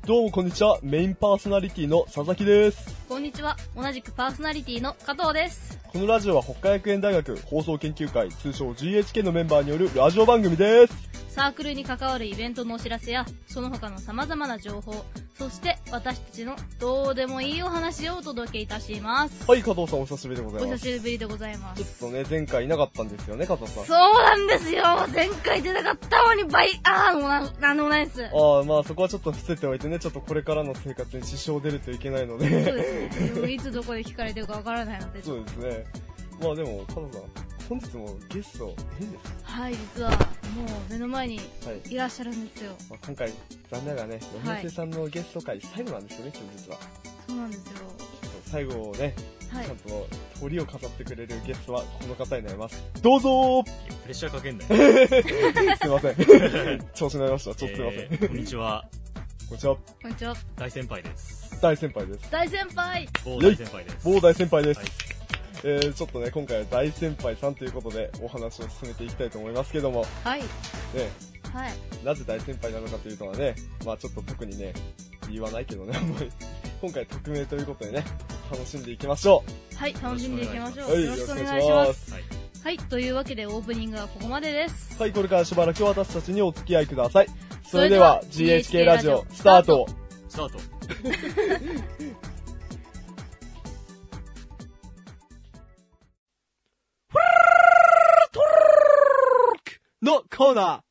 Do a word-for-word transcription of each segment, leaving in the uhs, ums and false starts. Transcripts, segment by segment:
どうもこんにちは。メインパーソナリティの佐々木です。 こんにちは。同じくパーソナリティの加藤です。 このラジオは北海学園大学放送研究会、通称 ジーエイチケー のメンバーによるラジオ番組です。 サークルに関わるイベントのお知らせやその他の様々な情報、そして私たちのどうでもいいお話をお届けいたします。 はい、加藤さんお久しぶりでございます。 お久しぶりでございます。 ちょっとね、前回いなかったんですよね、加藤さん。 そうなんですよ。前回出なかったのに倍、あーもうな、なんでもないです。 あー、まあそこはちょっと伏せておいてね、ちょっとこれからの生活に支障出るといけないので。 そうですね。いつどこで聞かれてるかわからないので。 そうですね。まあでも、加藤さん、本日もゲストいいんですか？ はい、実はもう目の前にいらっしゃるんですよ。 まあ、今回残念ながらね、野村さんのゲスト会最後なんですよね、今日実は。 そうなんですよ。 最後をね、 はい、 ちゃんと鳥を飾ってくれるゲストはこの方になります。どうぞー。 プレッシャーかけんなよ。 すいません。調子になりました。ちょっとすいません。 えー、こんにちは。 こんにちは。 こんにちは。 大先輩です。 大先輩です。 大先輩。 某大先輩です。 某大先輩です。 はい、 えー、ちょっとね、今回は大先輩さんということでお話を進めていきたいと思いますけども。 はい。 ね、 はい。 なぜ大先輩なのかというのはね、まあちょっと特にね、言わないけどね、今回匿名ということでね、楽しんでいきましょう。はい、楽しんでいきましょう。 はい、 よろしくお願いします。 はい、 はい、というわけでオープニングはここまでです。 はい、これからしばらく私たちにお付き合いください。それでは ジーエイチケー ラジオスタート。 スタート。 のコーナー。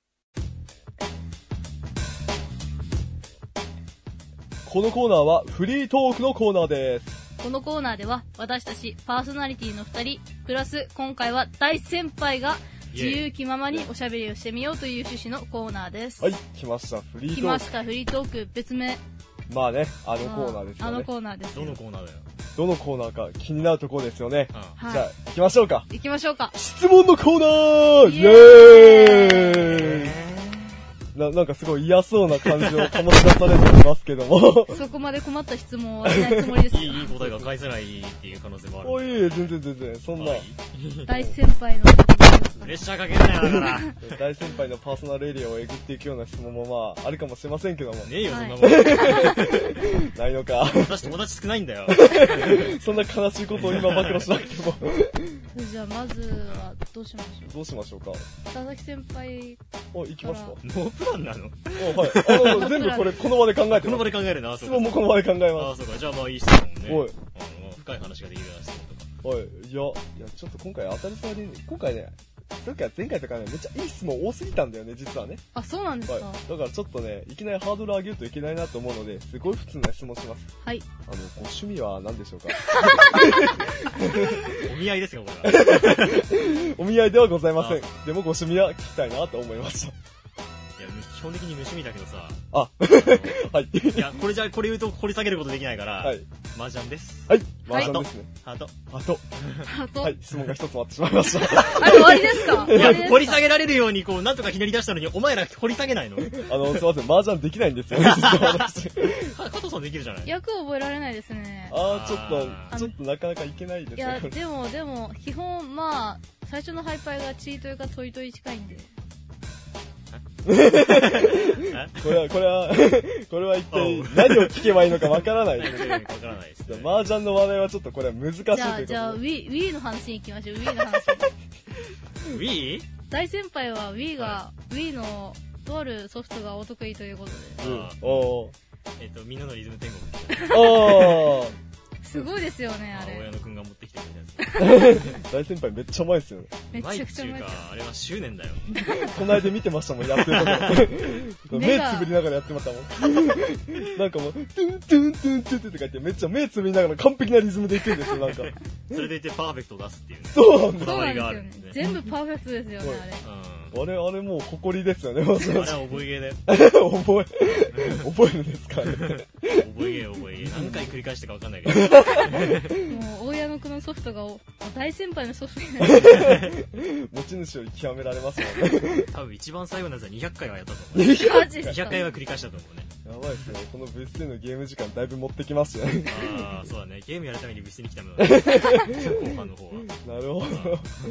このコーナーはフリートークのコーナーです。 このコーナーでは私たちパーソナリティのふたりプラス今回は大先輩が自由気ままにおしゃべりをしてみようという趣旨のコーナーです。 はい、来ましたフリートーク。 来ましたフリートーク。別名まあね、あのコーナーですよね。 あのコーナーです。 どのコーナーだよ。 どのコーナーか気になるところですよね。 うん、 はい、 じゃあ行きましょうか。 行きましょうか。 質問のコーナー。イエーイ。な, なんかすごい嫌そうな感じを醸し出されていますけどもそこまで困った質問をしないつもりですよ。 いいいい答えが返せないっていう可能性もある。 おい、全然全然そんな大先輩のプレッシャーかけんなよだから大先輩のパーソナルエリアをえぐっていくような質問もまああるかもしれませんけども。 ねえよ、そんなもん、 はい、ないのか。 私友達少ないんだよそんな悲しいことを今暴露しなくてもじゃあまずはどうしましょう。 どうしましょうか。 佐々木先輩お、行きますか。 ノープランなの。 お、はい。あの全部これこの場で考えてこの場で考えるな。 質問もこの場で考えます。 ああ、そうか。じゃあまあいい質問ね。 おい、 深い話ができるような質問とか。 おい、いや、いや、ちょっと今回当たり障りね、今回ね、前回前回とかね、めっちゃいい質問多すぎたんだよね、実はね。 あ、そうなんですか。 はい、だからちょっとね、いきなりハードル上げるといけないなと思うので、すごい普通な質問します。 はい。 あの、ご趣味は何でしょうか。 お見合いですよ、これは。 お見合いではございません。でもご趣味は聞きたいなと思いました。 いや、基本的に無趣味だけどさ。 あ、はい。 いや、これじゃ、これ言うと掘り下げることできないから、 はい。 麻雀です。 はい。麻雀ですね。 ハート。 ハート。 ハート。 はい。質問が一つ終わってしまいました。 あれ終わりですか？ いや、掘り下げられるように、こう、なんとかひねり出したのに、お前ら掘り下げないの？ あの、すいません。麻雀できないんですよね、実は私。 加藤さんできるじゃない？ 役を覚えられないですね。 あー、ちょっあと、ちょっとなかなかいけないですね。 いや、でも、でも、基本、まあ、最初のハイパイがチートいうかトイトイ近いんで。 これは、これは、これは一体何を聞けばいいのかわからない。 わからないですね。 麻雀の話題はちょっとこれは難しいということで。 じゃあ、じゃあ、Wii、Wii の話に行きましょう、Wii の話。 Wii？ 大先輩は Wii が、はい、Wii のとあるソフトがお得意ということで。 うん。おー。 えっと、みんなのリズム天国。 おー。 すごいですよね、あれ。 親野くんが持ってきてくれたやつ。 大先輩めっちゃうまいですよね。 めちゃくちゃうまいですよ。 あれは執念だよ。 この間見てましたもん、やってるところ。目つぶりながらやってましたもん。なんかもう、トゥントゥントゥントゥンって書いて、めっちゃ目つぶりながら完璧なリズムでいくんですよ、なんか。 それでいてパーフェクトを出すっていうね。 そうなんですよね。全部パーフェクトですよね、あれ。 あれ、あれもう誇りですよね、 あれは覚えゲーだよ。 覚え、覚えるんですかね。 覚えゲー、覚えゲー。何回繰り返したか分かんないけど。 もう、大家のくのソフトが、大先輩のソフトに持ち主より極められますよね。 多分一番最後のやつはにひゃっかいはやったと思う。 にひゃっかいは繰り返したと思うね。 やばいですね。この部室でのゲーム時間だいぶ持ってきますよね。 ああ、そうだね。ゲームやるために部室に来たのだ、ね。後半の方は。 なるほど。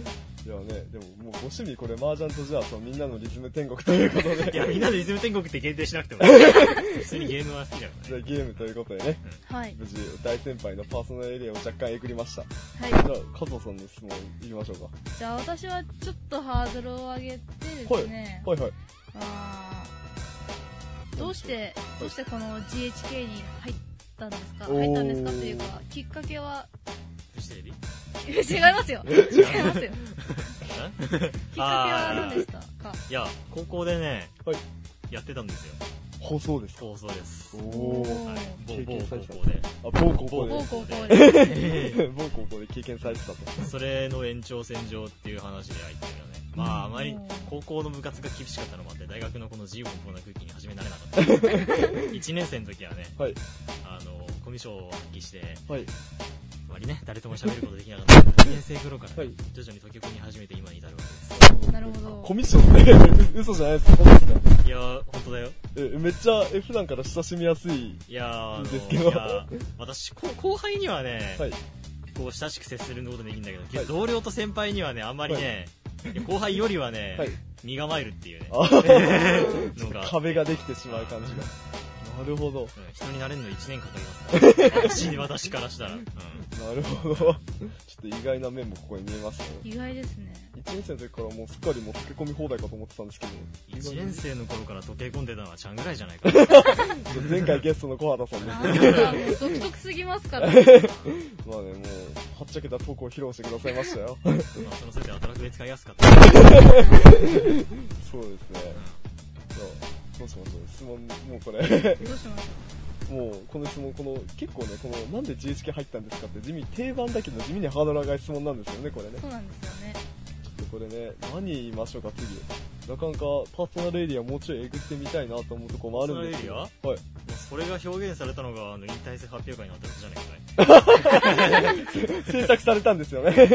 いやね、でももうご趣味これ麻雀とじゃあそのみんなのリズム天国ということで。 いや、みんなのリズム天国って限定しなくても。普通にゲームは好きだからね。 じゃあゲームということでね、 はい。 無事大先輩のパーソナルエリアを若干えぐりました。 はじゃあ、加藤さんの質問いきましょうか。 い。じゃあ私はちょっとハードルを上げてですね。 はいはい。 あーどうして、どうしてこの ジーエイチケー に入ったんですかおー入ったんですかというか、きっかけは、 フジテレビ違いますよ。違いますよ。きっかけは何でしたか？ いや、高校でね、 はい。 やってたんですよ。 放送ですか？ 放送です。 おおー。 はい。某経某験されてた高校で。 あ、某高校で。 某高校で。 で。 某高校で経験されてたと。 それの延長線上っていう話で入ったけどね。まあ、あまり高校の部活が厳しかったのもあって、大学のこの自由奔放な空気に始められなかった。いちねん生の時はね、 はい。 あの、コミュ障を発揮して、 はい。 あまりね、誰とも喋ることできなかったけど、にねん生頃から、 はい。 徐々に溶け込み始めて今に至るわけです。 なるほど。 コミッションって嘘じゃないですか？本当ですか？ いやー、本当だよ。 え、めっちゃ、え、普段から親しみやすい。 いやー、あのですけどいやー私、こ後輩にはね、 はい。 こう親しく接することできるんだけど、 はい同僚と先輩にはね、あんまりね、いや後輩よりはね、 はい。 身構えるっていうね、 あのが、 壁ができてしまう感じが。なるほど。 うん人になれるのいちねんかかりますから、私私からしたら。うんなるほど。ちょっと意外な面もここに見えましたね。 意外ですね。 いちねん生の時からもうすっかりもう溶け込み放題かと思ってたんですけど。 いちねん生の頃から溶け込んでたのはちゃんぐらいじゃないか。 前回ゲストの小畑さんあで。 なたもう独特すぎますから。 まあね、もう、はっちゃけたトークを披露してくださいましたよ。 まあ、そのせいで働くで使いやすかった。 そうですね。じゃあ、どうしましょう。質問、もうこれ。 どうしましょもう、この質問、この、結構ね、この、なんで ジーエイチケー 入ったんですかって地味、定番だけど地味にハードル上がる質問なんですよね、これねう。。そうなんですよね。 ちょっとこれね、何言いましょうか、次。なかなかパーソナルエリアもうちょいえぐってみたいなと思うところもあるんですけど。 パーソはい。 もうそれが表現されたのが、あの、引退生発表会になったわけじゃないか制作されたんですよね。いや、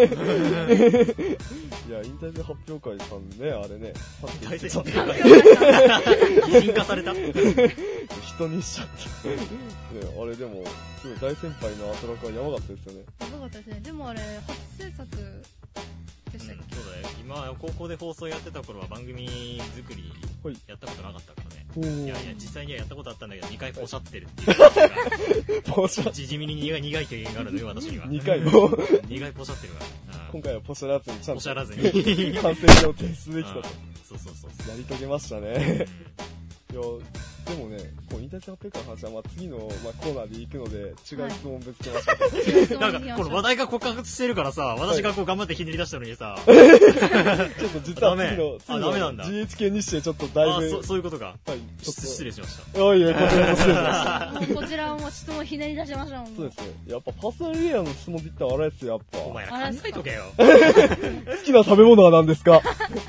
引退生発表会さんね、あれね、さっき引退生ちょっと発表会擬人化された人にしちゃった。ね、あれでも、すごい大先輩のアトラクはやばかったですよね。 やばかったですね。でもあれ、初制作でしたっけ、 うん、そうだよ。今、高校で放送やってた頃は番組作りはいやったことなかったからね。 おーいやいや、実際にはやったことあったんだけど、にかいポシャってるっていう。 ポシャ、 地味に苦い苦い経験があるのよ、私には。 にかいも、 にかいポシャってるわ。 今回はポシャらずにちゃんとポシャらずに。 完成を提出できたと。 うんそうそうそうそう。 やり遂げましたうんね。いや、でもね、こう、引退生発表会の話は、まあ、次の、まあ、コーナーで行くので、違う質問ぶつけましょう。 違う質なんか、 問に行きましょうこの話題が枯渇してるからさ、私がこう頑張ってひねり出したのにさ、 ちょっと実はダメ次の、次あダメなんだの ジーエイチケー 日誌でちょっとだあいぶ、 そそういうことか。 はい、ちょっと。 失礼しました。 いやいや、こちらこそ失礼しました。 もうこちらも質問ひねり出しましょう。 そうですね。やっぱパーソナルエリアの質問って言ったらあれですよ、やっぱ。 お前ら考えとけよ。 好きな食べ物は何ですか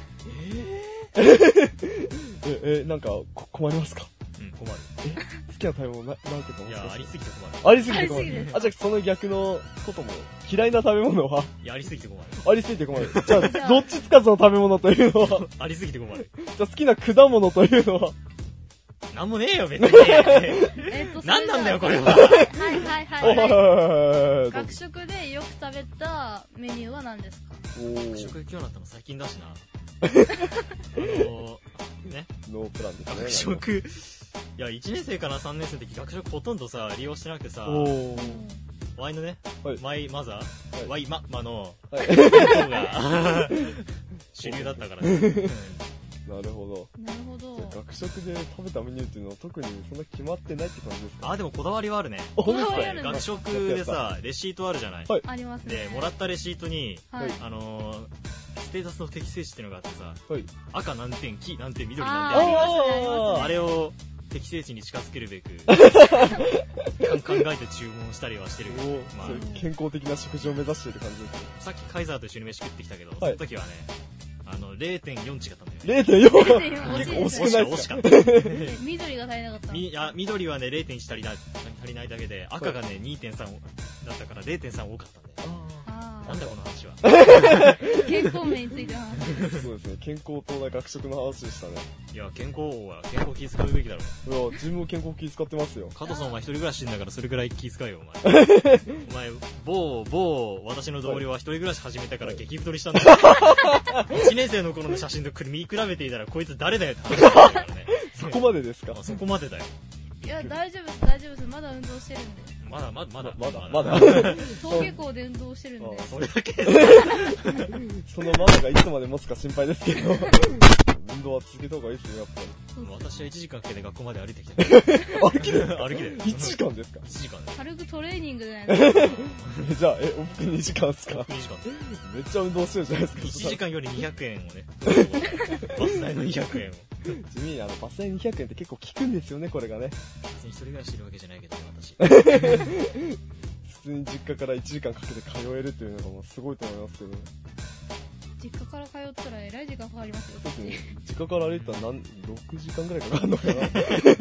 え、え、なんか、こ困りますかうん、困る。 好きな食べ物な、なんてかもいや、ありすぎて困る。 ありすぎて困ありすぎて。 るあ、じゃあその逆のことも、嫌いな食べ物はいや、ありすぎて困る。 ありすぎて困る。じゃあ、どっちつかずの食べ物というのは、 ありすぎて困る。 じゃあ好きな果物というのは、 なんもねえよ、別に。 えっと、 なんなんだよ、これは。 はいはいおはいはい。 ー学食でよく食べたメニューは何ですか？ お学ー食行くようになったの最近だしな。あのー、ね、 ノープランですね。 学食、いや、いちねん生からさんねん生の時学食ほとんどさ、利用してなくてさ、 おー。 ワイのね、 はいワイマザー、ワイママの、 はい。 弁当が主流だったからね。うんなるほど。 なるほどじゃ。あ学食で食べたメニューっていうのは特にそんな決まってないって感じですか？ あ、でもこだわりはあるね。 あ、本当ですかこだわりあるんだ学食でさ、レシートあるじゃない。 はいありますね。 で、もらったレシートに、 はい。 あのー、ステータスの適正値っていうのがあってさ、 はい。 赤何点、黄何点、緑あー何点ありますね、ありあますね。 あれを適正値に近づけるべく考えて注文したりはしてるけど、 おまあそういう健康的な食事を目指している感じですね。 さっきカイザーと一緒に飯食ってきたけど、 はいその時はね、あの れいてんよん 違ったんだよね。 れいてんよんれいてんよん結構惜し惜しかった惜くないですか？ しかった。 え緑が足りなかったの。 みあ緑はね れいてんいち 足りない足りないだけで、赤がね にてんさん だったから れいてんさん 多かったんだよ。 あなんだこの話は。 健康面についての話。 そうですね、健康とね、学食の話でしたね。 いや、健康は、健康気遣うべきだろ。 いや、自分も健康気遣ってますよ。 加藤さんお前一人暮らししてんだからそれくらい気遣えよ、お前。お前、某、某、私の同僚は一人暮らし始めたから激太りしたんだよ。いちねん生の頃の写真と見比べていたらこいつ誰だよって話だからね。 そこまでですか？ あ、そこまでだよ。 いや、大丈夫です、大丈夫です。まだ運動してるんで。 まだまだまだまだまだ登下校で運動してるんで。 それだけそのままがいつまで持つか心配ですけど運動は続けた方がいいですよ、やっぱり。 私はいちじかんかけて学校まで歩いてきた。 歩きで歩きでいちじかんですか？ いちじかんで軽くトレーニングじゃないですか。 じゃあ、え、往復にじかんですか？ にじかんでめっちゃ運動してるじゃないですか。 いちじかんよりにひゃくえんをね、バス代のにひゃくえんを。 地味にあの、バス代にひゃくえんって結構効くんですよね、これがね。 別に一人暮らししてるわけじゃないけどね、私。 普通に実家からいちじかんかけて通えるっていうのがもうすごいと思いますけど。 実家から通ったらえらい時間かかりますよ。 そうですね。実家から歩いたら何、ろくじかんぐらいかかるのかな加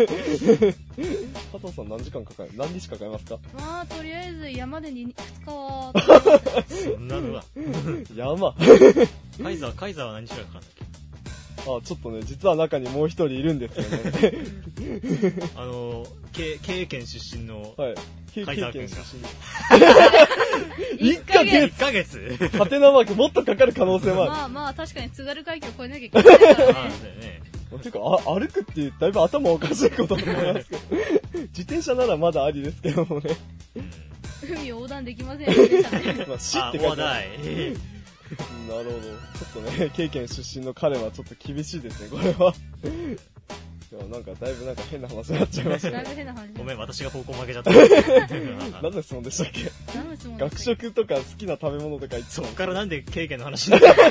藤さん何時間かかる何日かかりますか？ まあ、とりあえず山でにふつかは、 そんなのは。 山カイザー、カイザーは何日くらいかかるんだっけ？ あ、ちょっとね、実は中にもう一人いるんですよね。 あの、経経験出身の、 はい。経カイザー君が験出身。 いっかげついっかげつハテナマークもっとかかる可能性もある。 まあまあ、確かに津軽海峡を越えなきゃいけないからあね。 あ、だよね。 ていうか、あ、歩くっていう、だいぶ頭おかしいことだと思いますけど。自転車ならまだありですけどもね。 海を横断できませんでしたね。 まあ、死あ、 って書いてあもうだる。 い。 なるほど。ちょっとね、経験出身の彼はちょっと厳しいですね、これは。いや、なんか、だいぶなんか変な話になっちゃいましたね。 だいぶ変な話ごめん、私が方向負けちゃった。 何の質問でしたっけ？ 何の質問で学したっ食とか好きな食べ物とか言ってそたっからなんで経験の話になったの？ じゃあ、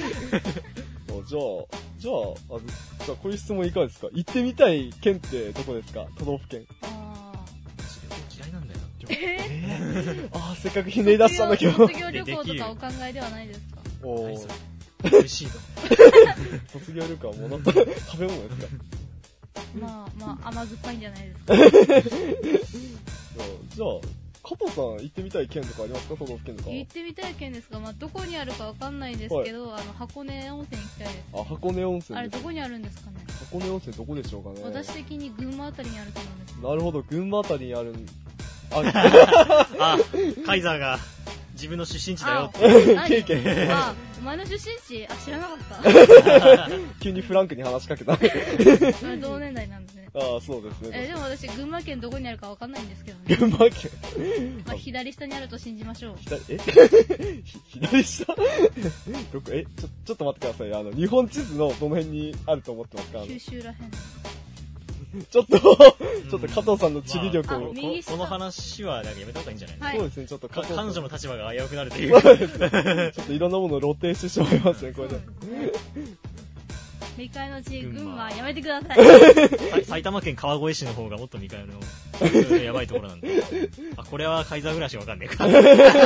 じゃあ、あのじゃあこういう質問いかがですか？行ってみたい県ってどこですか？都道府県。 け？あ嫌いなんだよ。 ーえああ、せっかくひねり出したんだけど。 卒業旅行とかお考えではないですか？ おー何それ美味しいの。 卒業旅行はもの食べ物ですか？ まあまあ、甘酸っぱいんじゃないですか。 じゃあ、加藤さん行ってみたい県とかありますか？都道府県とか。 行ってみたい県ですが、まあ、どこにあるかわかんないですけど、あの、箱根温泉行きたいです。 あ、箱根温泉です。 あれどこにあるんですかね？ 箱根温泉どこでしょうかね。 私的に群馬あたりにあると思うんです。 なるほど、群馬あたりにあるん、あ、 あ、カイザーが自分の出身地だよって。 何経験あ、お前の出身地あ、知らなかった。 急にフランクに話しかけた。あ同年代なんですね。 あ、そうですえ、 ね。 でも私、群馬県どこにあるかわかんないんですけどね。 群馬県。 まあ、左下にあると信じましょう。 左、えひ左下どこ、えちょ、ちょっと待ってください。あの、日本地図のどの辺にあると思ってますか？あの九州らへん。 ちょっと、ちょっと加藤さんの地理力まあを、 こ右下この話はなんかやめた方がいいんじゃないの？ はいそうですね、ちょっと加か藤さん。 彼女の立場が危うくなるというか。 ちょっといろんなものを露呈してしまいますね、これで。 未開の地、 群馬群馬、やめてください。 さ埼玉県川越市の方がもっと未開のやばいところなんで。あ、これはカイザー暮らしわかんねえか。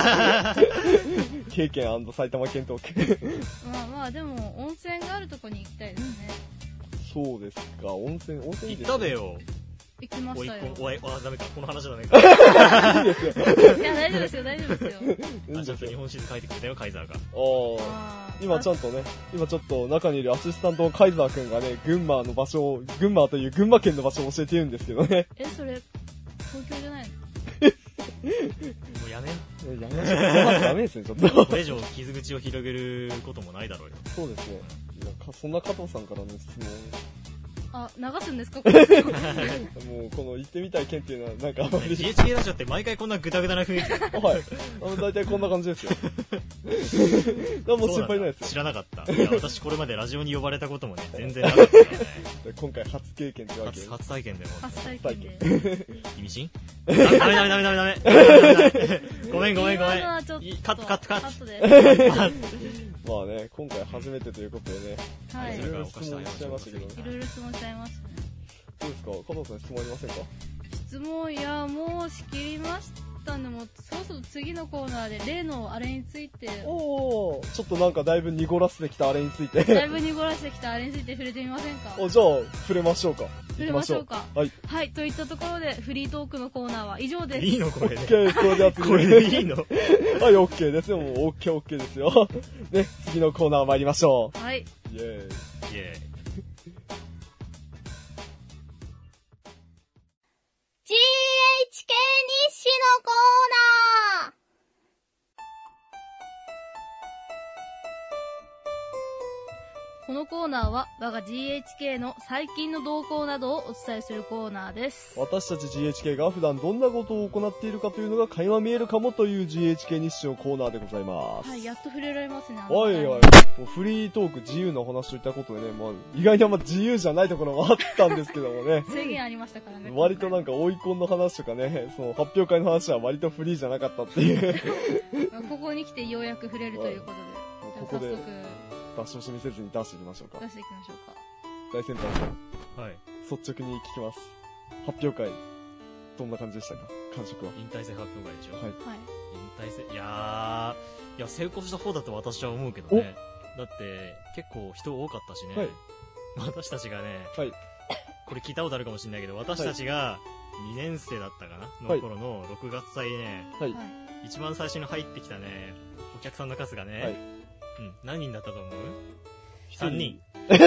経験&埼玉県トーク。 まあまあ、でも、温泉があるとこに行きたいですね。 そうですか、温泉、温泉いい行ですねったべよ。 行きまおいしたよ。 こ、おい、あ、ダメか。この話はダメか。 いや、大丈夫ですよ、大丈夫ですよ。 あ、ちゃんと日本地図書いてくれたよ、カイザーが。 ああ。 あー今ちゃんとね、今ちょっと中にいるアシスタントのカイザーくんがね、群馬の場所を、群馬という群馬県の場所を教えているんですけどね。 え、それ、東京じゃないの？ もうやめよやめましょう。まずダメですね、ちょっと。 これ以上傷口を広げることもないだろうよ。 そうですね。いやかそんな加藤さんからの質あ、流すんですかこれ。 問。もう、この行ってみたい県っていうのは、なんかあんまり。 ジーエイチケー ラジオって毎回こんなグダグダな雰囲気。 はい。あの、大体こんな感じですよ。何も心配ないですよ。 知らなかった。いや、私これまでラジオに呼ばれたこともね、全然なかったからね。 で今回初経験ってわけで初、。初体験でも。 初体体験験で。 意味深ダメダメダメダメダメダメ。ごめんごめんごめん。 今のはちょっといカットカットカット。 カットです。 まあね、今回初めてということでね、 はいい。 ろいろ質問しちゃいましたけど、 いろいろ質問しちゃいましたね。 どうですか加藤さん質問ありませんか？ 質問、いや、もう仕切りましたったんで、もうそろそろ次のコーナーで例のあれについて、 おー、ちょっとなんかだいぶ濁らせてきたあれについて。 だいぶ濁らしてきたあれについて触れてみませんか？ お、じゃあ、触れましょうか。 触れましょうか。 はい。 はい、といったところで、フリートークのコーナーは以上です。 いいのこれで。 OK、それでは次。 これでいいのはい、OK ですよ。もう OK、OK ですよ。ね、次のコーナー参りましょう。 はい。 イェーイ。 イェーイ。 ジーエイチケー 日誌のコーナー。このコーナーは我が ジーエイチケー の最近の動向などをお伝えするコーナーです。 私たち ジーエイチケー が普段どんなことを行っているかというのが垣間見えるかもという ジーエイチケー 日誌のコーナーでございます。 はい、やっと触れられますね。 おいおい、もうフリートーク自由なお話といったことでね、まあ、意外にあんま自由じゃないところもあったんですけどもね。 制限ありましたからね。 割となんか追い込んの話とかね、その発表会の話は割とフリーじゃなかったっていう。 ここに来てようやく触れるということで、 ここでじゃあ早速出し惜しみせずに出していきましょうか。 出していきましょうか。 大先輩さん、 はい。 率直に聞きます。発表会、どんな感じでしたか？感触は。 引退戦発表会でしょ。 はい。 はい。 引退戦、いやー、いや、成功した方だと私は思うけどね。だって、結構人多かったしね。 はい私たちがね、 はい。 これ聞いたことあるかもしれないけど、私たちがにねん生だったかなはいの頃のろくがつ祭でね、 はい。 はい。 一番最初に入ってきたね、お客さんの数がね、 はいうん、何人だったと思う ?さん 人。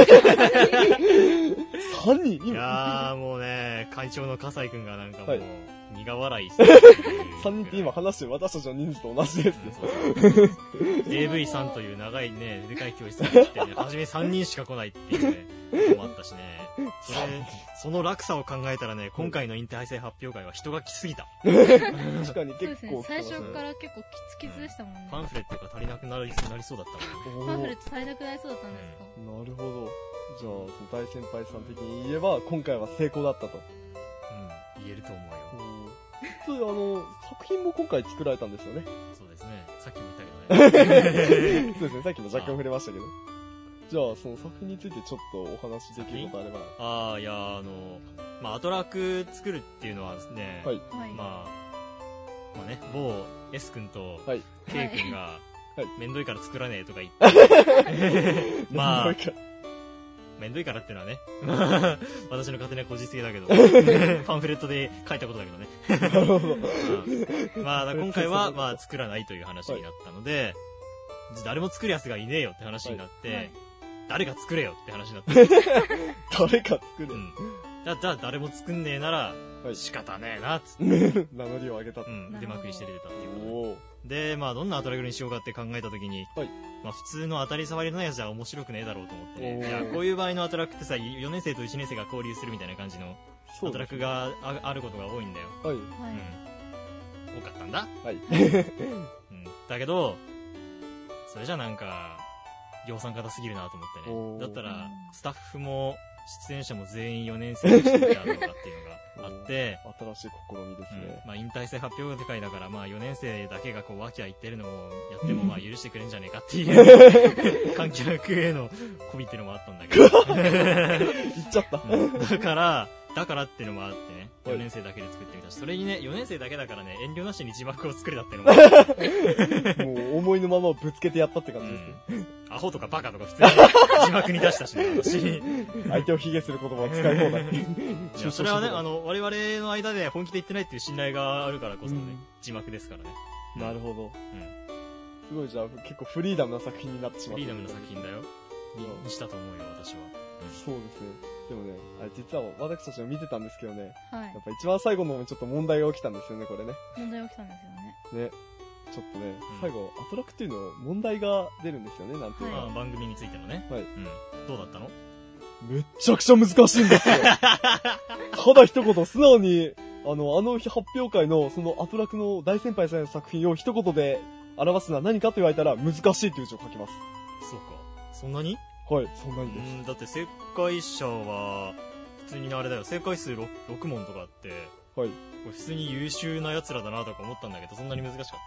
さんにんい今、 やーもうね、会長の笠井くんがなんかもう、 はい苦笑いしてるさんにんって今話してる私たちの人数と同じですね。 そうそう エーブイ さんという長いね、でかい教室に来てね、初めさんにんしか来ないっていうね、こともあったしね。それ、その落差を考えたらね、今回の引退生発表会は人が来すぎた。 確かにそう結ですね。 構来て最初ましたね。 から結構キツキツでしたもんね。 パンフレットが足りなくなりなりそうだったもんね。 パンフレット足りなくなりそうだったんですか？ なるほど。じゃあ、その大先輩さん的に言えば、今回は成功だったと。 うん、言えると思うよ。 そういうあの、作品も今回作られたんですよね。 そうですね。さっきも言ったけどね。 そうですね、さっきも若干触れましたけど。じゃあ、その作品についてちょっとお話できることあれば。 ああ、いや、あの、まあ、アトラク作るっていうのはですね、 はい。 はい。 まあ、まあね、某 S 君とはい K 君が、 はいめんどいから作らねえとか言って、まあなん、かめんどいからっていうのはね、私の勝手なこじつけだけど、パンフレットで書いたことだけどね。 なるほど。 まあ、今回は、まあ、作らないという話になったので、誰も作るやつがいねえよって話になって、 はいはい誰が作れよって話になって、 誰か作れう。ん。じゃあ、じゃあ誰も作んねえなら、 はい仕方ねえな、つって、 名乗りを上げたとう。ん、 なるほど腕まくりして出てたっていうことで。 おー。 で、まあ、どんなアトラクにしようかって考えたときに、 はいまあ、普通の当たり障りのやつじゃ面白くねえだろうと思ってね。 おーいや、こういう場合のアトラクってさ、よねん生といちねん生が交流するみたいな感じのアトラクがああることが多いんだよ。 はい。 はい。 うん。多かったんだ。 はい。 うん。だけど、それじゃなんか、量産型すぎるなと思っておーね。だったら、スタッフも、出演者も全員よねん生にしてみたのかっていうのがあって、 新しい試みですうんね。 まあ、引退生発表会だから、まあ、よねん生だけがこう、わきゃ言ってるのをやっても、まあ、許してくれんじゃねえかっていう、観客への媚びっていうのもあったんだけど。 言っちゃった。 うんだから、だからっていうのもあってね、 はいよねん生だけで作ってみたし、それにね、よねん生だけだからね、遠慮なしに字幕を作れたっていうのもあって、 もう思いのままをぶつけてやったって感じですね。 うんアホとかバカとか普通に字幕に出したしね、私。 相手を卑下する言葉を使い放題。 いや、それはね、あの、我々の間で本気で言ってないっていう信頼があるからこそね、 うん字幕ですからね。 なるほど。 うん。 すごいじゃあ結構フリーダムな作品になってしまった。 フリーダムな作品だよ。にうんにしたと思うよ、私は。 そうですね。でもね、あれ実は私たちも見てたんですけどね、 はいやっ。ぱ一番最後のちょっと問題が起きたんですよね、これね。 問題起きたんですよね。 ね。ちょっとね、 ん最後、アトラクっていうの問題が出るんですよね、なんていうはいか。 まあ、番組についてのね。 はい。 うん。どうだったのめっちゃくちゃ難しいんですよ。ただ一言、素直に、あの、あの日発表会の、そのアトラクの大先輩さんの作品を一言で表すのは何かと言われたら、難しいという字を書きます。 そうか。そんなにはい、そんなうにです。 ん、だって正解者は、普通にあれだよ、正解数 6, 6問とかあって、 はい。 これ普通に優秀な奴らだなとか思ったんだけど、そんなに難しかっ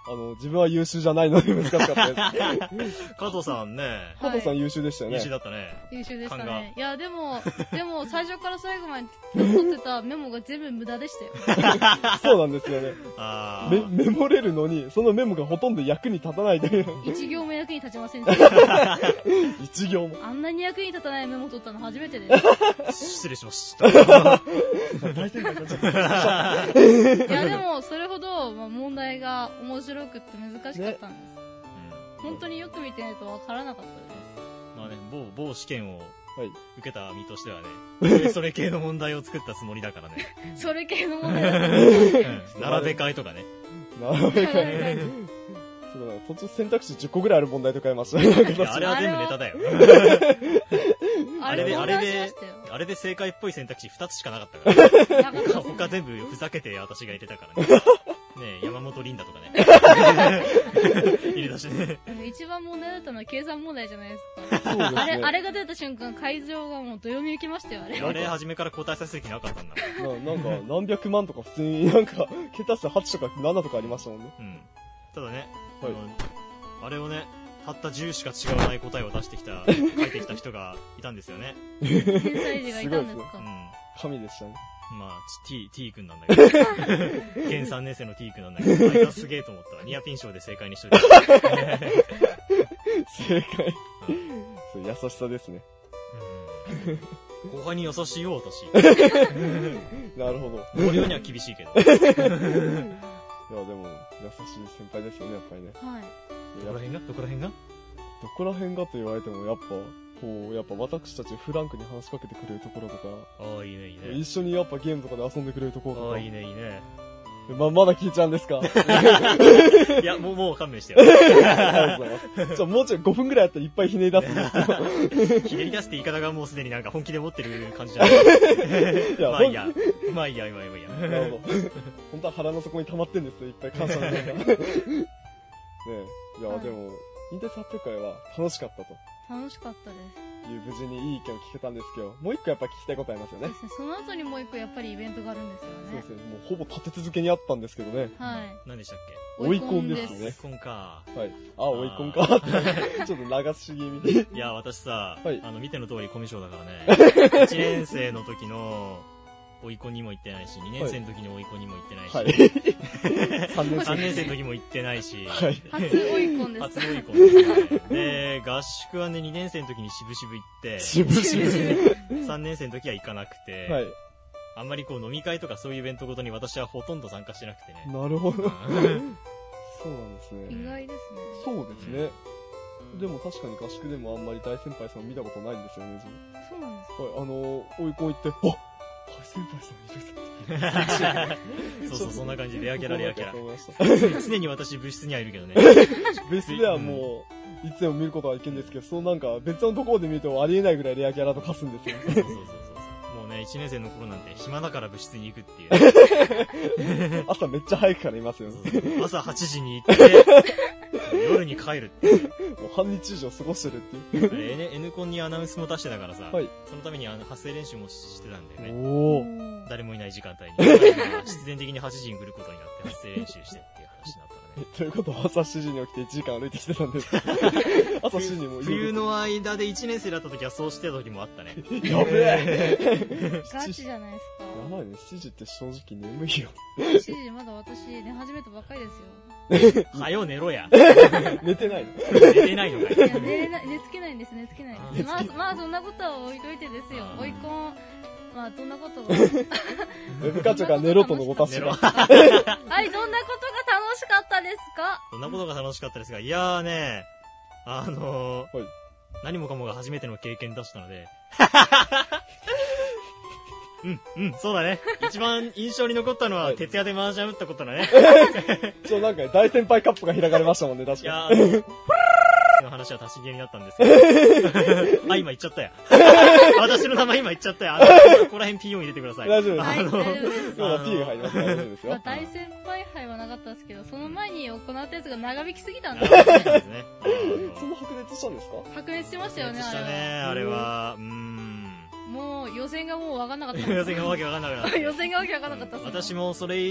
あの、自分は優秀じゃないので難しかったです。 加藤さんね、 加藤さん優秀でしたよね。 優秀だったね。 優秀でした勘がね。いや、でも、でも、最初から最後まで取ってたメモが全部無駄でしたよ。 そうなんですよね。 あメ、メモれるのに、そのメモがほとんど役に立たないという。 一行も役に立ちませんでした。 一行も。 あんなに役に立たないメモ取ったの初めてです。 あ、失礼しました。 大先輩さんちょっと。 いや、でも、それほど、まあ、問題が面白くって難しかったんです。 うん本当によく見てないとわからなかったです。 まあね、某、某試験をはい。 受けた身としてはね、それそれ系の問題を作ったつもりだからね。 それ系の問題だった。 うん並べ替えとかね。 なるほどね。そうだ、途中選択肢じゅっこぐらいある問題とかいましたね。 いやあれは全部ネタだよ。 あれであれで問題しましたよ。 あれで正解っぽい選択肢ふたつしかなかったから。 なかったです他全部ふざけて私が入れたからね。ねえ、山本リンダとかね。入れたしね。 でも一番問題だったのは計算問題じゃないですか。 そうですね。 あれ、あれが出た瞬間、会場がもうどよめきましたよ、あれ。 あれ、初めから答えさせる気なかったんだ。 ななんか、何百万とか普通になんか、桁数はちとかななとかありましたもんね。 うん。ただね、 はいあの、あれをね、たったじゅうしか違わない答えを出してきた、書いてきた人がいたんですよね。 天才児がいたんですうか。 ん。 神でしたね。 まあ、T、T 君なんだけど。現さんねん生の T 君なんだけど、あいつはすげえと思ったわ。ニアピン賞で正解にしといた。 正解。そう、優しさですね。 うん後輩に優しいよ、私。 なるほど。 同僚には厳しいけど。 いや、でも、優しい先輩ですよね、やっぱりね。 はい。 どこら辺がどこら辺がどこら辺がと言われても、やっぱ、こう、やっぱ私たちフランクに話しかけてくれるところとか、 ああ、いいね、いいね。 一緒にやっぱゲームとかで遊んでくれるところとかああ、いいね、いいね。 ま、まだ聞いちゃうんですか？ いや、もう、もう勘弁してよ。 ありがとうございます。じゃあもうちょいごふんぐらいやったらいっぱいひねり出すんですけど。 ひねり出すって言い方がもうすでになんか本気で持ってる感じじゃない。 いやまあいいや。まあいいや、まあいいや、まあいいや。 なるほど。本当は腹の底に溜まってんですよ、いっぱい感謝の念が。ねえ。いや、 はいでも、引退発表会は楽しかったと楽しかったです。 いう無事にいい意見を聞けたんですけど、もう一個やっぱ聞きたいことありますよね。 ですねその後にもう一個やっぱりイベントがあるんですよねそうです。ね。もうほぼ立て続けにあったんですけどね。 はい。 何でしたっ追い込んですね。 け？コンか。 はい。あ、追い込んかって。ちょっと流し気味に。 いや、私さ、 はいあの、見ての通りコミュ障だからね。いちねん生の時の追い込にも行ってないし、にねん生の時の追い込にも行ってないし、 はい。さんねんさんねん生。 生の時も行ってないし、 はい。 初追い込んです。 初追い込ですね。で、合宿はね、にねん生の時に渋々行って、 渋々。 さんねん生の時は行かなくて、 はい。 あんまりこう飲み会とかそういうイベントごとに私はほとんど参加してなくてね。 なるほど。そうなんですね。 意外ですね。 そうですね。でも確かに合宿でもあんまり大先輩さん見たことないんですよね、自分。 そうなんですか。 はい、あのー、追い込みって、あ大先輩さんいるそうそう、そんな感じでレアキャラレアキャラそう。思いました。 常に私部室にはいるけどね。 別ではもう、いつでも見ることはいけんですけど、そのなんか別のところで見るとありえないぐらいレアキャラとかすんですよね。 そうそうそうそう。もうね、いちねん生の頃なんて暇だから部室に行くっていう。 朝めっちゃ早くからいますよね。 そうそう朝はちじに行って、夜に帰るっていう。 もう半日以上過ごしてるっていう。 あれ N, N コンにアナウンスも出してたからさ、 はいそのためにあの発声練習もしてたんだよね。 おー。 ー誰もいない時間帯に。必然的にはちじに来ることになって発声練習してっていう話になったらね。 ということは朝しちじに起きていちじかん歩いてきてたんです。朝しちじにも冬の間でいちねん生だった時はそうしてた時もあったね。 やべえ。 ガチじゃないですか。 やばいね、しちじって正直眠いよ。 しちじまだ私寝始めたばっかりですよ。 はよ寝ろや。 寝てないの。 寝てないのかい。 いや寝れな寝つけないんです、寝つけないんです。まあ寝つ、 まあ、そんなことは置いといてですよあ。ー追い込ん、まあ、どんなことが。 ウェブ課長が寝ろとのごたし寝ろ。 が。 はい、どんなことが楽しかったですか？ そんなことが楽しかったですが、いやーね、あのーはい何もかもが初めての経験だったので、うん、うん、そうだね。一番印象に残ったのは、 はい徹夜で麻雀打ったことだね。 ちょ、なんか大先輩カップが開かれましたもんね、確いやかに。 ー、の話は足しげになったんですけど。あ、今言っちゃったよ。私の名前今言っちゃったよ。あのここら辺 ピーオー 入れてください。 大丈夫ですはい、大丈夫です。 今は P が入りますから大丈夫ですまあ、 よ。 大先輩杯はなかったですけど、その前に行ったやつが長引きすぎたんで、 そうですね。 そんな白熱したんですか？ 白熱してましたよね、あれしたね、 は。 あれは。うーん。 もう予選がもう分かんなかった。 予選がわけわかんなくなった。 予選がわけ分かんなかったっすね。 私もそれ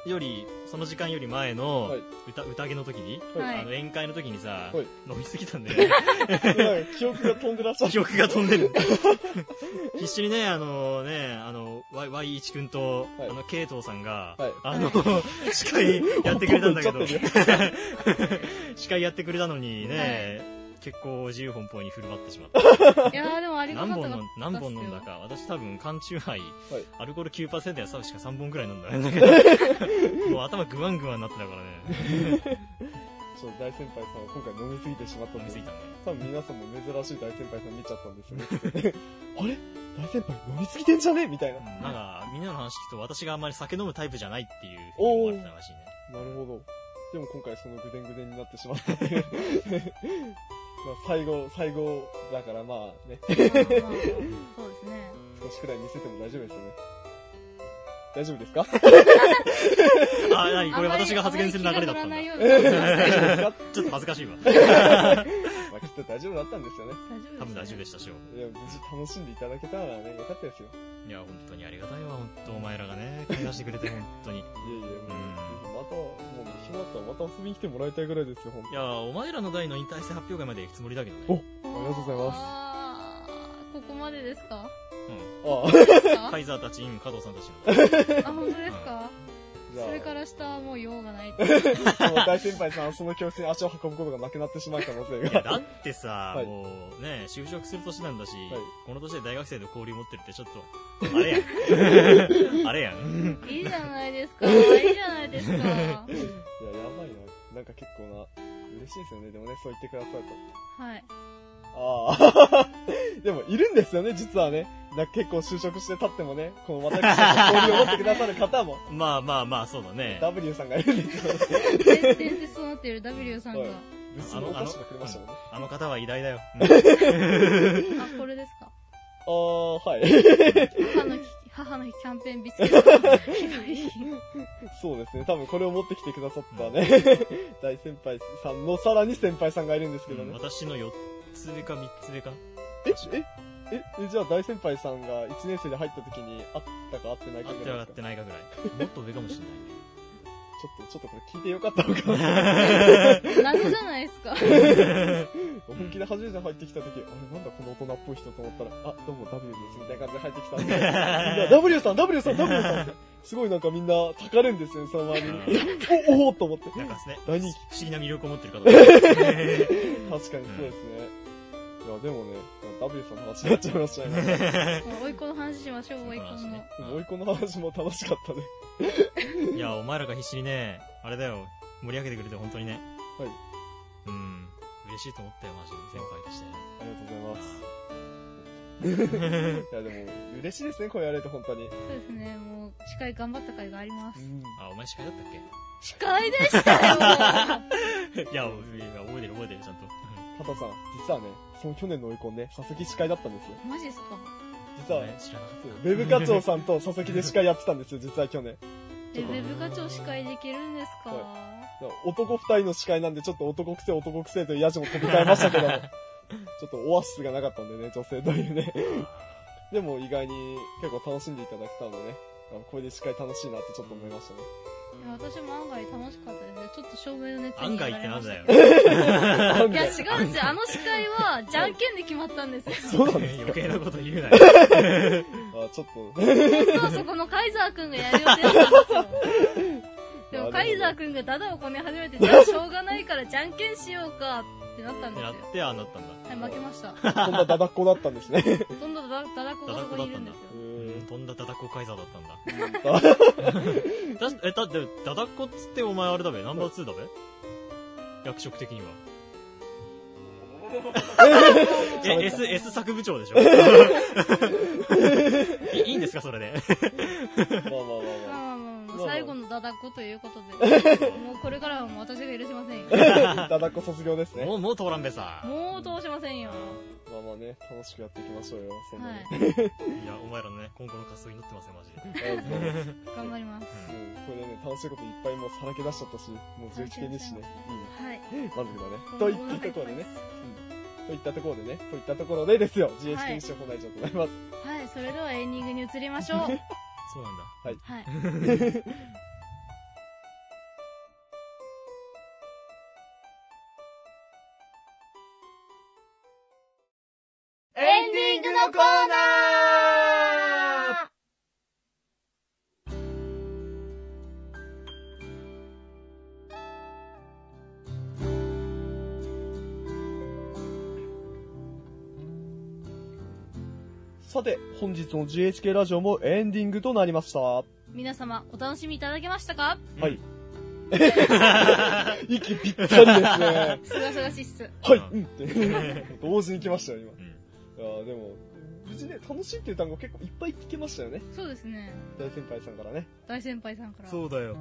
より、その時間より前のはい、 歌、宴の時に、 はいあの、宴会の時にさ、 はい飲みすぎたんだよね。 なんか記憶が飛んでらっしゃる。 記憶が飛んでる。必死にね、あのね、あの、ワイ、ワイイチ君と、 はいあの、ケイトウさんが、 はいあの、司会やってくれたんだけどほとんど言っちゃってるよ、 司会やってくれたのにね、結構自由奔放に振る舞ってしまった。 いやーでもありがたかったっすよ。 何本の、何本飲んだか。私多分、缶チューハイ、 はいアルコール きゅうパーセント やさしかさんぼんくらい飲んだんだけど、もう頭グワングワンになってたからね。 ちょっと大先輩さんは今回飲みすぎてしまったんで飲みすぎたね。 多分皆さんも珍しい大先輩さん見ちゃったんですよね。あれ大先輩飲みすぎてんじゃねみたいな。 うんなんか、みんなの話聞くと私があんまり酒飲むタイプじゃないっていうふうに思われてたらしいね。 なるほど。でも今回そのぐでんぐでんになってしまったんで。まあ最後、最後だからまあね、 まあまあそうですね。 少しくらい見せても大丈夫ですよね。大丈夫ですかあ、なにこれ私が発言する流れだったんだ。 あんまり気が乗らないような感じです大丈夫ですかちょっと恥ずかしいわ。 まあきっと大丈夫だったんですよね。 大丈夫です。 多分大丈夫でしたしよ。 いや、無事楽しんでいただけたらね、よかったですよ。 いや、本当にありがたいわ、本当お前らがね、買い出してくれて、本当に。いいえいえ、もう、ぜひまた、もう暇だったらまた遊びに来てもらいたいぐらいですよ、本当に。 や、お前らの代の引退戦発表会まで行くつもりだけどおね。 ありがとうございますあーここまでですかうああ、 ですかん。カイザーたち、加藤さんたちの。 あ、本当ですかじゃあ、 それから下はもう用がない。 もう大先輩さんはその教室に足を運ぶことがなくなってしまう可能性いや、 が。 だってさ、 はいもうね、就職する年なんだし、 はいこの年で大学生と交流持ってるってちょっと、あれやん。あれやん。 いいじゃないですか。いいじゃないですか。 いや、やばいな。なんか結構な、嬉しいですよね。でもね、そう言ってくださると。 はい。 ああ。でも、いるんですよね、実はね。なんか結構就職して経ってもね、この私たちの交流を持ってくださる方も、 まあまあまあ、そうだね。 W さんがいるんですよね。 で伝説となっている W さんが。 はい物資のお菓子がくれましたもんね。 あの方は偉大だよ。 あ、これですか。 ああ、はい。 母の日、母の日キャンペーンビスケット。ひどい。 そうですね。多分これを持ってきてくださったね、大先輩さんのさらに先輩さんがいるんですけどね。 私のよっつ上かみっつ上かな。 ええええじゃあ大先輩さんがいちねん生で入った時に会ったか会ってないかあってはあっぐらいですか？ てないかぐらい。もっと上かもしれないね。 ちょっと、ちょっとこれ聞いてよかったのかな。 謎じゃないですか。 本気で初めて入ってきた時、あれなんだこの大人っぽい人と思ったら、あ、どうも W ですみたいな感じで入ってきたんで、みんな W さん、W さん、W さんって、すごいなんかみんなたかるんですよね、その周りに。お、おおと思って。 なんかですね、 大人気。 不思議な魅力を持ってる方です。 確かにそうですね。いや、でもね、W さんの話になっちゃいましたね。 もう、おいっ子の話しましょう、おいっ子の。 でも、おいっ子の話も楽しかったね。 いや、お前らが必死にね、あれだよ、盛り上げてくれて本当にね。 はい。 うん。嬉しいと思ったよ、マジで。先輩として。 ありがとうございます。いや、でも、嬉しいですね、これやれて本当に。 そうですね、もう、司会頑張った甲斐があります。 うん。 あ、お前司会だったっ司会でしたよけいや、いや覚えてる覚えてる、ちゃんと。 加藤さん、実はね、その去年の追い込んね、佐々木司会だったんですよ。 マジですか実は、 ね知らなかっウェブ課長さんと佐々木で司会やってたんですよ、実は去年。 え、ウェブ課長司会できるんですか、 は男二人の司会なんで、ちょっと男くせ男くせというヤジも飛び交いましたけども、ちょっとオアシスがなかったんでね、女性というね。でも意外に結構楽しんでいただけたのでね、あのこれで司会楽しいなってちょっと思いましたね。 いや私も案外楽しかったですよ。ちょっと照明の熱た。 に案外ってなんだよ。 いや、違うんですよ。あの司会は、じゃんけんで決まったんですよ。 そうなんです余計なこと言うなよ。 か。あ、ちょっと。 本当はそこのカイザーくんがやる予定だったんですよ。でもカイザーくんがダダをこね始めて、じゃあしょうがないからじゃんけんしようかってなったんですよ。 やってああなったんだ。 はい、負けました。 こんなダダっ子だったんですね。 ほとんどダダダダコがそこにいるんですよ。 うんとんだダダっ子カイザーだったんだ。 だだしえ、だって、ダダっ子っつってお前あれだべナンバーツーだべ役職的には。え、S、S 作部長でしょいいいんですかそれで。 まあまあまあまあ。 まあまあまあまあ、最後のダダっ子ということで、もうこれからはもう私が許しませんよ。 ダダっ子卒業ですね。 もう、もう通らんべさ。 もう通しませんよ。 まあまあね、楽しくやっていきましょうよ、そんなはに。 い。 いや、お前らのね、今後の活動に乗ってますよ、マジで。 ありがとうございます。 頑張ります。 もうこれでね、楽しいこといっぱいもうさらけ出しちゃったし、もうじゅういち系ですしね。 はい。 いいね。満足だね。といったところでね。うん。といったところでね。といったところでですよ。ジーエイチケー 西本内長となります。 はい、それではエンディングに移りましょう。 そうなんだ。 はい。 はい。 さて、本日の ジーエイチケー ラジオもエンディングとなりました。は皆様、お楽しみいただけましたか？ い。息ぴったりですね。 すがすがしいっす。 はい、うんって。同時に来ましたよ、今。 うん。 いやーでも、無事ね、楽しいっていう単語結構いっぱい聞けましたよね。 そうですね。 大先輩さんからね。 大先輩さんから。 そうだよ。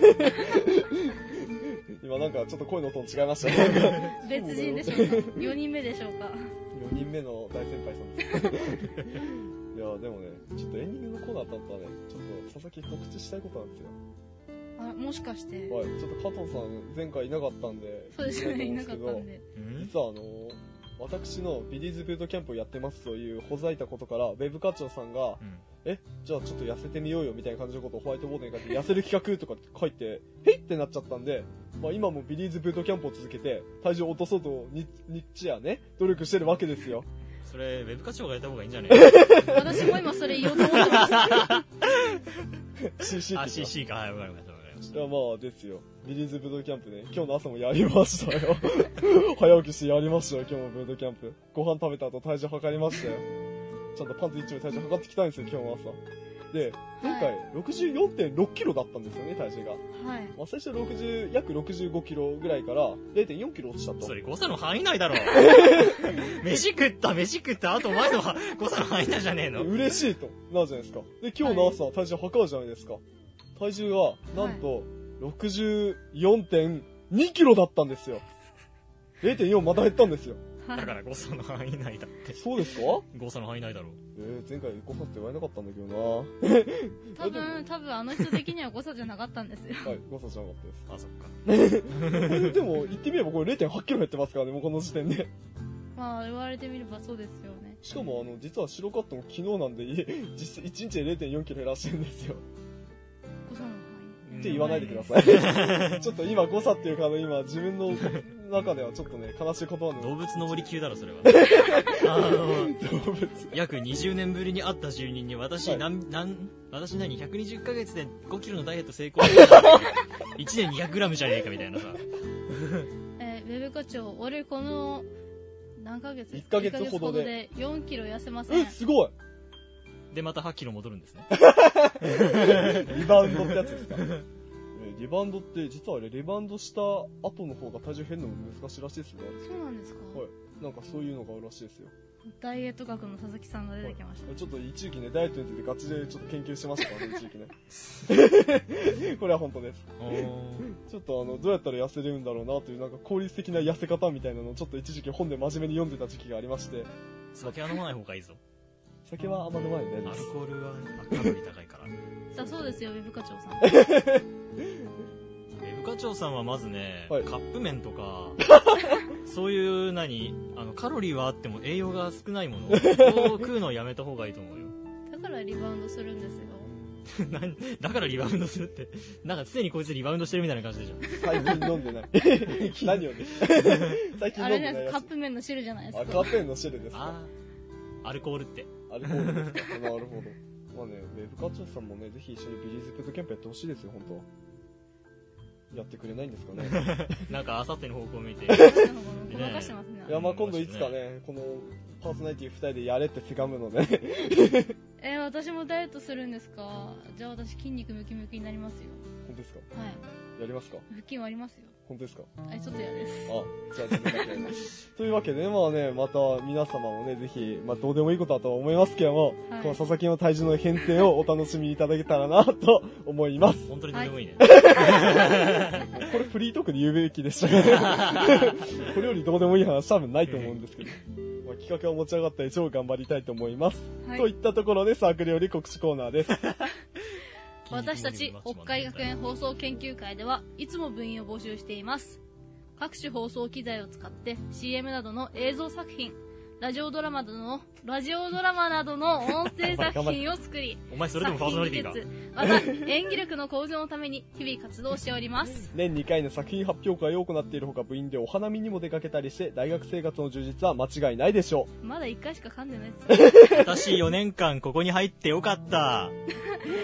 今なんかちょっと声のトーン違いましたね。 別人でしょうか？ よ 人目でしょうか？ よにんめの大先輩さんです。いやーでもね、ちょっとエンディングのコーナーだったらね、ちょっと佐々木告知したいことなんですよ。 あ、もしかして。 はい、ちょっと加藤さん前回いなかったんで。 そうですね、いなかったんで。 実はあのー、私のビリーズブートキャンプをやってますというほざいたことから、ウェブ課長さんが、 うん。 え、じゃあちょっと痩せてみようよみたいな感じのことをホワイトボードに書いて、痩せる企画とかって書いて、へいってなっちゃったんで、まあ今もビリーズブートキャンプを続けて、体重を落とそうと日、日夜ね、努力してるわけですよ。 それ、ウェブ課長がやった方がいいんじゃね私も今それ言おうと思ってました。 シーシーあ、 って言ったシーシー か。はい、わかりました、わかりましいや、まあですよ。ビリーズブートキャンプね、今日の朝もやりましたよ。早起きしてやりましたよ、今日もブートキャンプ。ご飯食べた後体重測りましたよ。ちゃんとパンツ一枚体重測ってきたんですよ、今日も朝。で、前回 ろくじゅうよんてんろっキロだったんですよね、体重が。 はい。 まあ、最初ろくじゅう、約ろくじゅうごキロぐらいから れいてんよんキロ落ちたと。 た。それ誤差の範囲内だろ。飯食った、飯食った、あとお前の誤差の範囲内じゃねえの。 嬉しいとなるじゃないですか。で、今日の朝、体重測るじゃないですか。体重が、なんと、ろくじゅうよんてんにキロだったんですよ。れいてんよん また減ったんですよ。 だから誤差の範囲内だって。 そうですか？ 誤差の範囲内だろ。 えー、前回誤差って言われなかったんだけどな。 多分、多分あの人的には誤差じゃなかったんですよ。 はい、誤差じゃなかったあ、そっか。 です。でも、言ってみればこれ れいてんはちキロ減ってますからね、もうこの時点で。 まあ、言われてみればそうですよね。 しかも、あの、実は白カットも昨日なんで、い実際いちにちで れいてんよんキロ減らしてるんですよ。 誤差の範囲。 って言わないでください。ちょっと今誤差っていうか、あの、今自分の中ではちょっとね、悲しい言葉の。 動物の森級だろ、それは。あの、 動物。 約にじゅうねんぶりに会った住人に、私、 はいなん、なん、私何、ひゃくにじゅっかげつでごキロのダイエット成功したいちねんにひゃくグラムじゃねえかみたいなさ。 えー、ウェブ課長、俺この、何ヶ月いっかげつほどでいっかげつほどでよんキロ痩せませえ、 ん。 すごいで、またはちキロ戻るんですね。 リバウンドってやつですか？えリバウンドって、実はあれ、リバウンドした後の方が体重減るのも難しいらしいですよ。 そうなんですか？ はい。なんかそういうのがあるらしいですよ。 ダイエット学の佐々木さんが出てきました。 ちょっと一時期ね、ダイエットについてガチでちょっと研究してましたからね、一時期ね。これは本当です。ちょっとあの、どうやったら痩せれるんだろうなという、なんか効率的な痩せ方みたいなのをちょっと一時期本で真面目に読んでた時期がありまして。 酒は飲まない方がいいぞ。 酒はあんま飲まないで大丈アル夫です。 コールはカロリー高いから。 だそうですよ、ウェブ課長さん。 ウェブ課長さんはまずね、 はいカップ麺とか、そういう何、あの、カロリーはあっても栄養が少ないものを食うのをやめた方がいいと思うよ。 だからリバウンドするんですよ。 なんだからリバウンドするって、なんか常にこいつリバウンドしてるみたいな感じでしょ。 最近飲んでない。何をね。最近あれじゃないですか、 飲んでないやカップ麺の汁じゃないですつ。あ、 か。 カップ麺の汁ですか？ ああ、アルコールって。 アルコールですか？なるほど。まあね、ウェブ課長さんもね、ぜひ一緒にビリーズブートキャンプやってほしいですよ、本当は。やってくれないんですかね。 なんかあさっての方向を見て。 ごまかしてますね。 いや、まあ今度いつかね、このパーソナリティ二人でやれってせがむので、ね。 えー、私もダイエットするんですか？じゃあ私筋肉ムキムキになりますよ。 本当ですか？ はい。 やりますか？ 腹筋はありますよ。 本当ですか？ あれちょっと嫌です。 あ、じゃあ自分だけ。というわけで、まあね、また皆様もね、ぜひ、まあどうでもいいことだとは思いますけども、 はいこの佐々木の体重の変遷をお楽しみいただけたらなと思います。 本当にどうでもいいね。 これフリートークで言うべきでしたね。これよりどうでもいい話多分ないと思うんですけど。まあ、企画が持ち上がった以上頑張りたいと思います。 はいといったところでサークルより告知コーナーです。 私たち北海学園放送研究会ではいつも部員を募集しています。各種放送機材を使って シーエム などの映像作品、ラジオドラマなどのラジオドラマなどの音声作品を作り、 お前それでもパーソナリティか。 作品技術また演技力の向上のために日々活動しております。 年にかいの作品発表会を行っているほか、部員でお花見にも出かけたりして大学生活の充実は間違いないでしょう。 まだいっかいしか噛んでないですよ。 私よねんかんここに入ってよかった。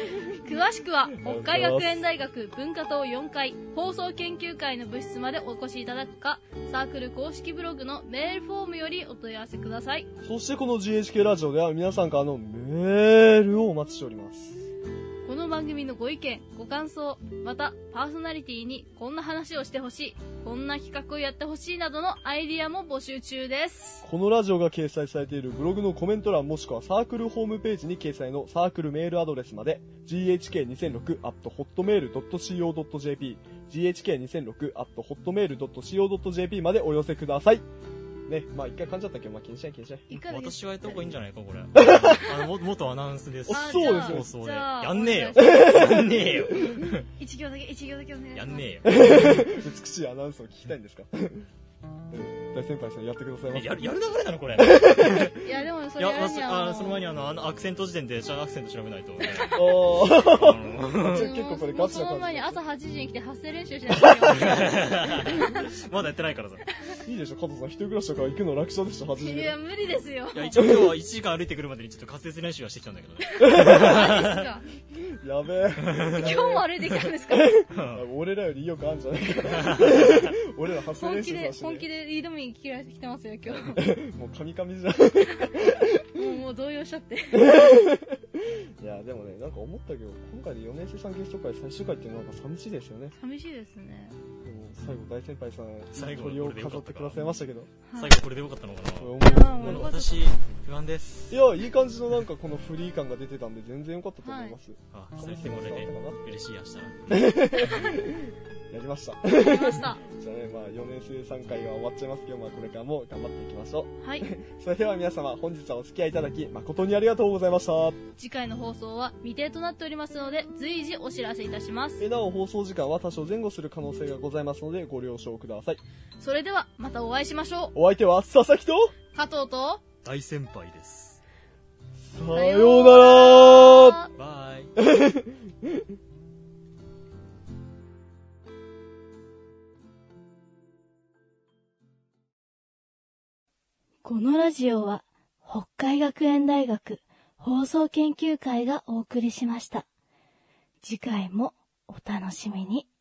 詳しくは北海学園大学文化棟よんかい放送研究会の部室までお越しいただくか、サークル公式ブログのメールフォームよりお問い合わせください。 そしてこの ジーエイチケー ラジオでは皆さんからのメールをお待ちしております。 この番組のご意見、ご感想、またパーソナリティにこんな話をしてほしい、こんな企画をやってほしいなどのアイディアも募集中です。 このラジオが掲載されているブログのコメント欄もしくはサークルホームページに掲載のサークルメールアドレスまで ジーエイチケーにせんろく アット ホットメール ドット シーオー ドット ジェーピー ジーエイチケーにせんろく アット ホットメール ドット シーオー ドット ジェーピー までお寄せください。ね、まあ一回噛んじゃったけど、まあ気にしない気にしない。 いかがです私はやった方がいいんじゃないか、これ。あの、も元アナウンスです。 あそうですよ放送で。 じゃあやんねえよ。 お願いしやんねえよ。 一行だけ、一行だけお願いします。 やんねえよ。 美しいアナウンスを聞きたいんですか？大先輩さんやってくださいませ。 やる、やる流れなのこれ。 いや、でもそいや、まあそれやるにはあその前にあの、あのアクセント時点で、ちゃんとアクセント調べないとね。 あーあの結構これガチなもうその前に感朝はちじに来て発声練習しないといけない。 まだやってないからさ。 じ。いいでしょ、加藤さん。一人暮らしとか行くの楽勝でしょ、はちじで。 いや、無理ですよ。 いや、一応今日はいちじかん歩いてくるまでにちょっと滑舌練習はしてきたんだけどね。 マジやべえ。 ですか。今日も歩いてきたんですか？ 俺らより意欲あるんじゃないかな。俺ら発声本気で、 練習させて、 本気で挑みに来てますよ、今日。 もうカミカミじゃん。 もう、もう動揺しちゃって。 いや、でもね、なんか思ったけど、今回でよねん生さんゲスト会最終回っていうのはなんか寂しいですよね。 寂しいですね。 でも最後大先輩さん、 最後鳥を飾ってくださいましたけど。 最後これでよかったのかな。 思うあーもうあの私、不安です。 いや、いい感じのなんかこのフリー感が出てたんで全然良かったと思います。 あ、それでこれで嬉しい明日。 やりました。 やりました。 じゃあね、まあよねん生さん回が終わっちゃいますけど、まあこれからも頑張っていきましょう。 はい。 それでは皆様、本日はお付き合いいただき、誠にありがとうございました。 次回の放送は未定となっておりますので、随時お知らせいたしますえ。なお放送時間は多少前後する可能性がございますので、ご了承ください。 それでは、またお会いしましょう。 お相手は佐々木と、 加藤と、 大先輩です。 さようなら。 バイ。 このラジオは北海学園大学放送研究会がお送りしました。次回もお楽しみに。